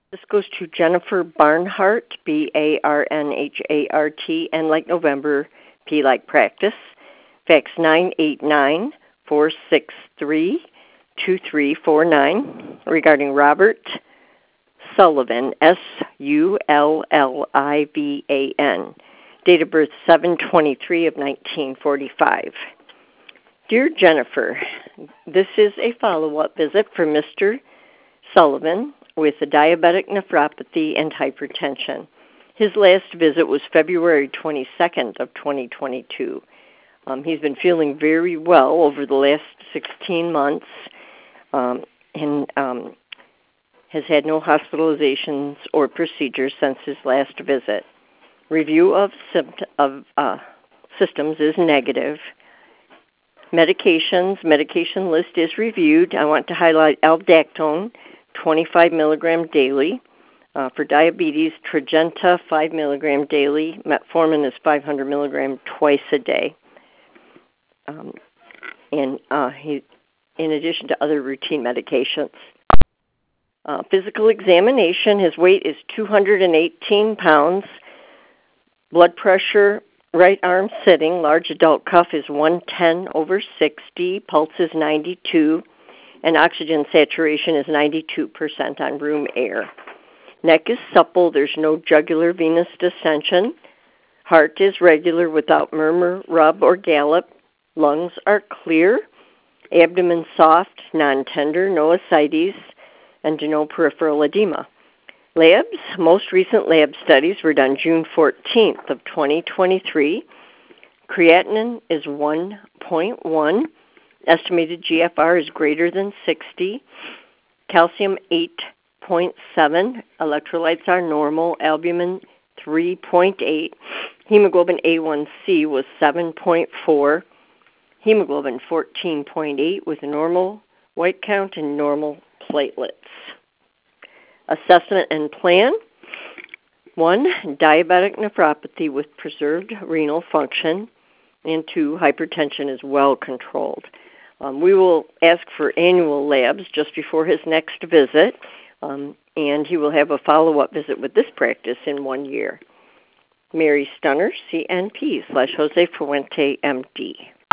This goes to Jennifer Barnhart, Barnhart, and like November, P like practice. Fax 989-463-2349 regarding Robert Sullivan, Sullivan. Date of birth 7/23 of 1945. Dear Jennifer, this is a follow-up visit for Mr. Sullivan with a diabetic nephropathy and hypertension. His last visit was February 22nd of 2022. He's been feeling very well over the last 16 months and has had no hospitalizations or procedures since his last visit. Review of systems is negative. Medication list is reviewed. I want to highlight Aldactone, 25 milligram daily. For diabetes, Tradjenta, 5 milligram daily. Metformin is 500 milligram twice a day. In addition to other routine medications. Physical examination, his weight is 218 pounds. Blood pressure, right arm sitting, large adult cuff is 110/60, pulse is 92, and oxygen saturation is 92% on room air. Neck is supple, there's no jugular venous dissension. Heart is regular without murmur, rub, or gallop. Lungs are clear. Abdomen soft, non-tender, no ascites, and no peripheral edema. Labs, most recent lab studies were done June 14th of 2023. Creatinine is 1.1. Estimated GFR is greater than 60. Calcium 8.7. Electrolytes are normal. Albumin 3.8. Hemoglobin A1C was 7.4. Hemoglobin 14.8 with normal white count and normal platelets. Assessment and plan. 1, diabetic nephropathy with preserved renal function. And 2, hypertension is well controlled. We will ask for annual labs just before his next visit, and he will have a follow-up visit with this practice in 1 year. Mary Stunner, CNP /Jose Fuente, MD.